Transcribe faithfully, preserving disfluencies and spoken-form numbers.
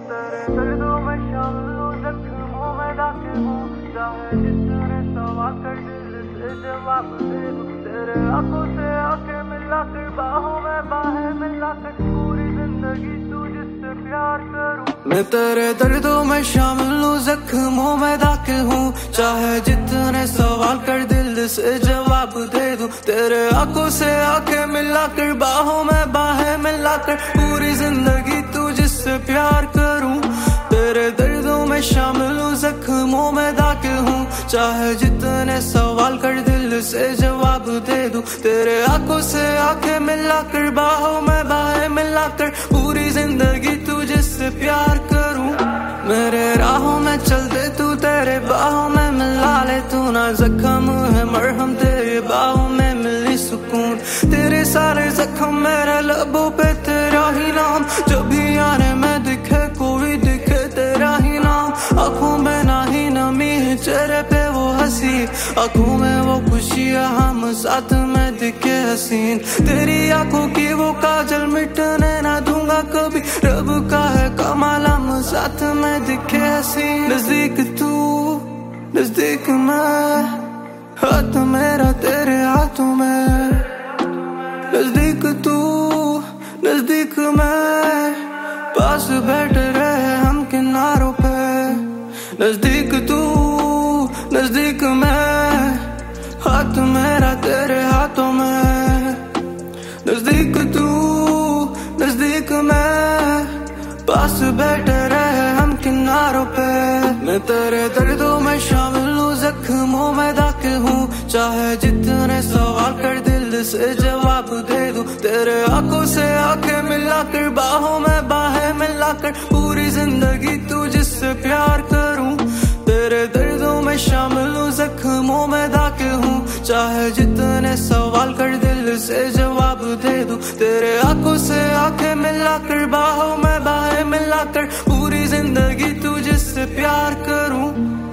तेरे दर्दों में शामिल हूँ, जख्मों में दाखिल हूँ, चाहे जितने सवाल कर दिल से जवाब दे दूँ। तेरे आंखों से आंखें मिलाकर, बाहों में बाहें मिलाकर, पूरी जिंदगी तू जिससे प्यार करूँ। मैं तेरे दर्दों में शामिल हूँ, जख्मों में दाखिल हूँ, चाहे जितने सवाल कर दिल से जवाब दे दूँ। तेरे आंखों से आंखें मिलाकर, बाहों में बाहें मिलाकर, पूरी जिंदगी तू जिससे प्यार करूँ। तेरे दर्दों में शामिल हूँ, जख्मों में दाखिल हूँ, चाहे जितने सवाल कर दिल से जवाब दे दूँ। तेरे आंखों से आंखें मिलाकर, बाहों में बाहें मिलाकर, पूरी जिंदगी तू जिससे प्यार करूँ। मेरे राहों में चलते तू तेरे बाहों में मिला ले, तू ना जख्म है मरहम, तेरे बाहों में मिली सुकून। तेरे सारे जख्म मेरे लबों पे, तेरा ही नाम जब भी आने में दिखे, कोई दिखे तेरा ही नाम। आंखों में ना ही नमी है, चेहरे पे वो हंसी, आंखों में वो खुशियाँ, हम साथ में दिखे हसीन। तेरी आंखों की वो काजल मिटने ना दूंगा कभी, रब का है कमाल हम साथ में दिखे हसीन। नजदीक तू नजदीक मैं, हाथ मेरा तेरे हाथों में। नजदीक तू नजदीक मैं, पास बैठ रहे हम किनारों पे। नजदीक तू नजदीक मैं, हाथ मेरा तेरे हाथों में। नजदीक तू नजदीक मैं, पास बैठ रहे हम किनारों पे। मैं तेरे दर्दों में शामिल हूँ, जख्मों में दाखिल हूँ, चाहे जितने सवाल कर दिल से जवाब दे दूँ। तेरे आंखों से आंखें मिलाकर, बाहों में बाहें मिलाकर, पूरी जिंदगी तू जिससे प्यार करूँ। तेरे दर्दों में शामिल हूँ, जख्मों में दाखिल हूँ, चाहे जितने सवाल कर दिल से जवाब दे दूँ। तेरे आंखों से आंखें मिलाकर, बाहों में बाहें मिलाकर, पूरी जिंदगी तू जिससे प्यार करूँ।